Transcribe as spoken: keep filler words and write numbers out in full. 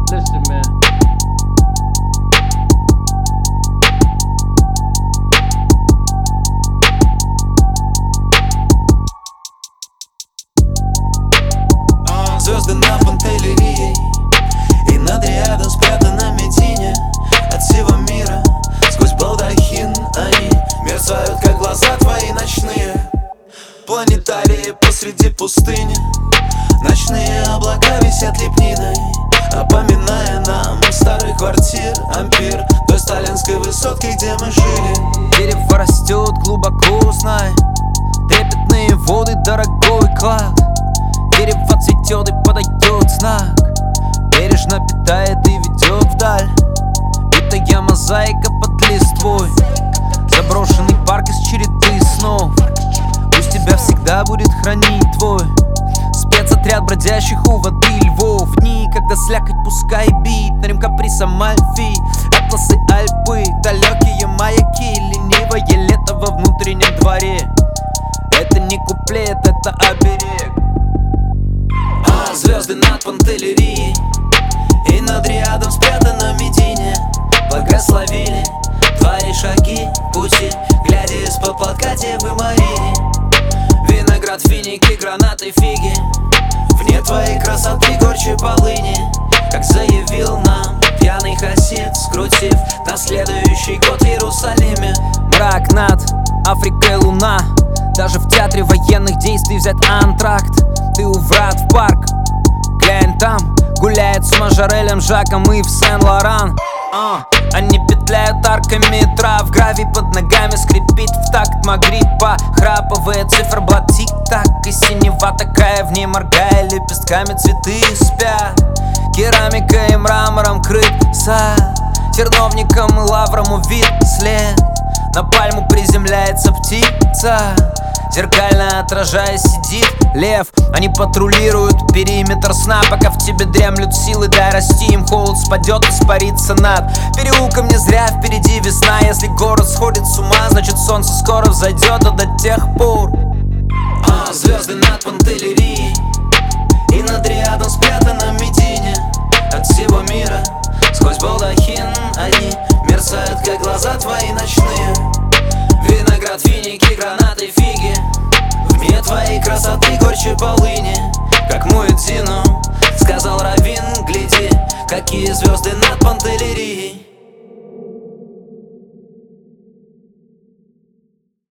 Listen, man. Звезды над Пантелерией и над Риадом спрятаны медине от всего мира. Сквозь балдахин они мерцают, как глаза твои ночные. Планетарии посреди пустыни, ночные облака висят лепниной, напоминая нам старых квартир ампир той сталинской высотки, где мы жили. Дерево растет глубоко, знай, трепетные воды, дорогой клад. Дерево цветет и подает знак, бережно питает и ведет вдаль. Битая мозаика под листвой, заброшенный парк из череды снов. Пусть тебя всегда будет хранить твой спецотряд бродящих у воды львов. Дни, когда слякоть пускай бит на рем каприса Мальфи, атласы Альпы, далекие маяки, ленивое лето во внутреннем дворе. Это не куплет, это оберег. А звезды над Пантелерией и над Риадом спрятаны в медине благословили твои шаги пути, глядя из-под платка Девы Марии. Виноград, финики, гранаты, фиги, вне твоей красоты горче полыни, как заявил нам пьяный хасид, скрутив на следующий год в Иерусалиме. Мрак над Африкой, луна, даже в театре военных действий взять антракт. Ты у врат в парк, глянь там, гуляет с Мажорелем, Жаком и в Сен-Лоран. uh, Они петляют арками трав, гравий под ногами скрипит в такт Магриппа. Храпывает циферблат тик-так, и синева такая, в ней моргая лепестками цветы спят. Керамика и мрамором крыт сад, терновником и лавром увид след. На пальму приземляется птица, зеркально отражаясь сидит лев. Они патрулируют периметр сна, пока в тебе дремлют силы. Дай расти им, холод спадет, испарится над переулком. Не зря впереди весна. Если город сходит с ума, значит солнце скоро взойдет, а до тех пор а звезды над Пантелерией и над Риадом спрятаны в медине от всего мира. Сквозь балдахин они мерцают, как глаза твои ночные. Виноград, финики, гранаты, фиги, вне твоей красоты горче полыни, как Муэдзину сказал Равин, гляди, какие звезды над Пантелерией.